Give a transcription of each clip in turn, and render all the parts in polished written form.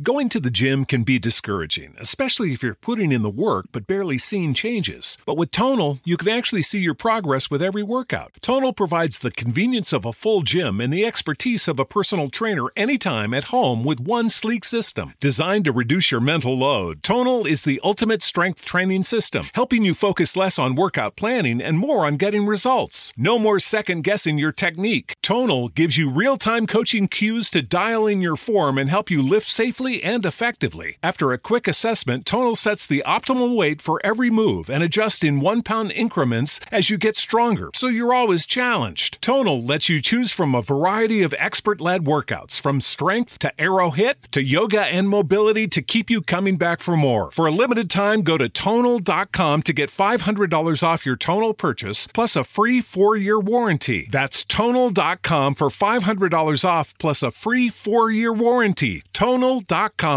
Going to the gym can be discouraging, especially if you're putting in the work but barely seeing changes. But with Tonal, you can actually see your progress with every workout. Tonal provides the convenience of a full gym and the expertise of a personal trainer anytime at home with one sleek system. Designed to reduce your mental load, Tonal is the ultimate strength training system, helping you focus less on workout planning and more on getting results. No more second-guessing your technique. Tonal gives you real-time coaching cues to dial in your form and help you lift safely and effectively. After a quick assessment, Tonal sets the optimal weight for every move and adjusts in 1-pound increments as you get stronger, so you're always challenged. Tonal lets you choose from a variety of expert-led workouts, from strength to aero hit to yoga and mobility to keep you coming back for more. For a limited time, go to Tonal.com to get $500 off your Tonal purchase, plus a free 4-year warranty. That's Tonal.com for $500 off, plus a free 4-year warranty. Tonal.com.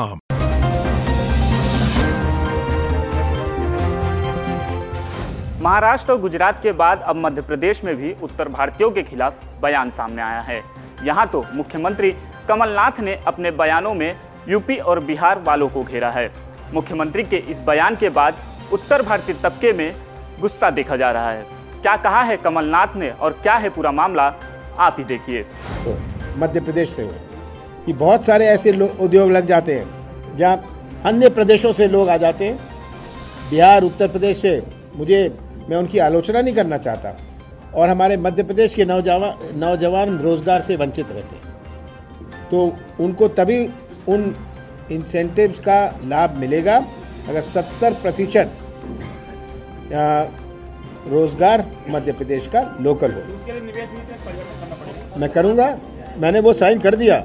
Maharashtra और गुजरात के बाद अब मध्य प्रदेश में भी उत्तर भारतीयों के खिलाफ बयान सामने आया है। यहाँ तो मुख्यमंत्री कमलनाथ ने अपने बयानों में यूपी और बिहार वालों को घेरा है। मुख्यमंत्री के इस बयान के बाद उत्तर भारतीय तबके में गुस्सा देखा जा रहा है। क्या कहा है कमलनाथ ने और क्या है पूरा मामला, आप ही देखिए। मध्य प्रदेश से कि बहुत सारे ऐसे उद्योग लग जाते हैं जहाँ अन्य प्रदेशों से लोग आ जाते हैं। बिहार, उत्तर प्रदेश से मैं उनकी आलोचना नहीं करना चाहता, और हमारे मध्य प्रदेश के नौजवान रोजगार से वंचित रहते हैं, तो उनको तभी उन इंसेंटिव्स का लाभ मिलेगा अगर 70% रोजगार मध्य प्रदेश का लोकल हो। मैं करूँगा, मैंने वो साइन कर दिया।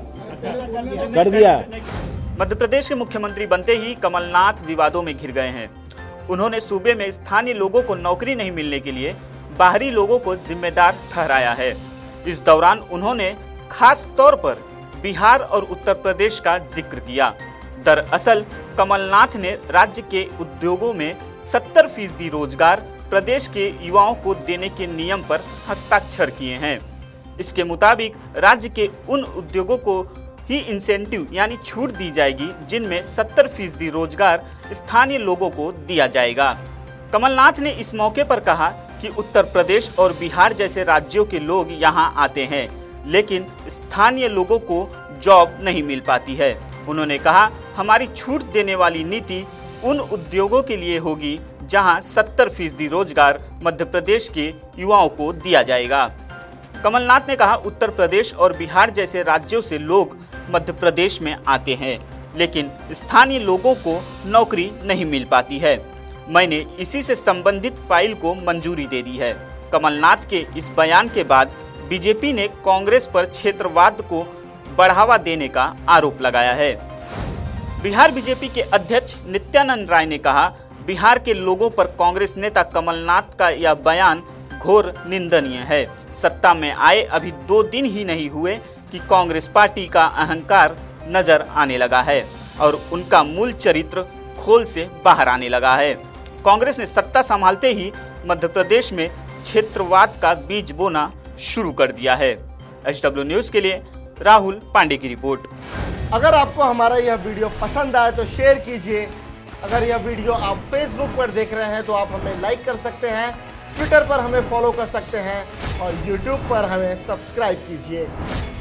मध्य प्रदेश के मुख्यमंत्री बनते ही कमलनाथ विवादों में घिर गए हैं। उन्होंने सूबे में स्थानीय लोगों को नौकरी नहीं मिलने के लिए बाहरी लोगों को जिम्मेदार ठहराया है। इस दौरान उन्होंने खास तौर पर बिहार और उत्तर प्रदेश का जिक्र किया। दरअसल कमलनाथ ने राज्य के उद्योगों में 70% रोजगार प्रदेश के युवाओं को देने के नियम पर हस्ताक्षर किए हैं। इसके मुताबिक राज्य के उन उद्योगों को ही इंसेंटिव यानी छूट दी जाएगी जिनमें 70% रोजगार स्थानीय लोगों को दिया जाएगा। कमलनाथ ने इस मौके पर कहा कि उत्तर प्रदेश और बिहार जैसे राज्यों के लोग यहां आते हैं, लेकिन स्थानीय लोगों को जॉब नहीं मिल पाती है। उन्होंने कहा, हमारी छूट देने वाली नीति उन उद्योगों के लिए होगी जहां 70% रोजगार मध्य प्रदेश के युवाओं को दिया जाएगा। कमलनाथ ने कहा, उत्तर प्रदेश और बिहार जैसे राज्यों से लोग मध्य प्रदेश में आते हैं, लेकिन स्थानीय लोगों को नौकरी नहीं मिल पाती है। मैंने इसी से संबंधित फाइल को मंजूरी दे दी है। कमलनाथ के इस बयान के बाद बीजेपी ने कांग्रेस पर क्षेत्रवाद को बढ़ावा देने का आरोप लगाया है। बिहार बीजेपी के अध्यक्ष नित्यानंद राय ने कहा, बिहार के लोगों पर कांग्रेस नेता कमलनाथ का यह बयान घोर निंदनीय है। सत्ता में आए अभी 2 दिन ही नहीं हुए कि कांग्रेस पार्टी का अहंकार नजर आने लगा है और उनका मूल चरित्र खोल से बाहर आने लगा है। कांग्रेस ने सत्ता संभालते ही मध्य प्रदेश में क्षेत्रवाद का बीज बोना शुरू कर दिया है। HW न्यूज के लिए राहुल पांडे की रिपोर्ट। अगर आपको हमारा यह वीडियो पसंद आए तो शेयर कीजिए। अगर यह वीडियो आप फेसबुक पर देख रहे हैं तो आप हमें लाइक कर सकते हैं, ट्विटर पर हमें फॉलो कर सकते हैं और यूट्यूब पर हमें सब्सक्राइब कीजिए।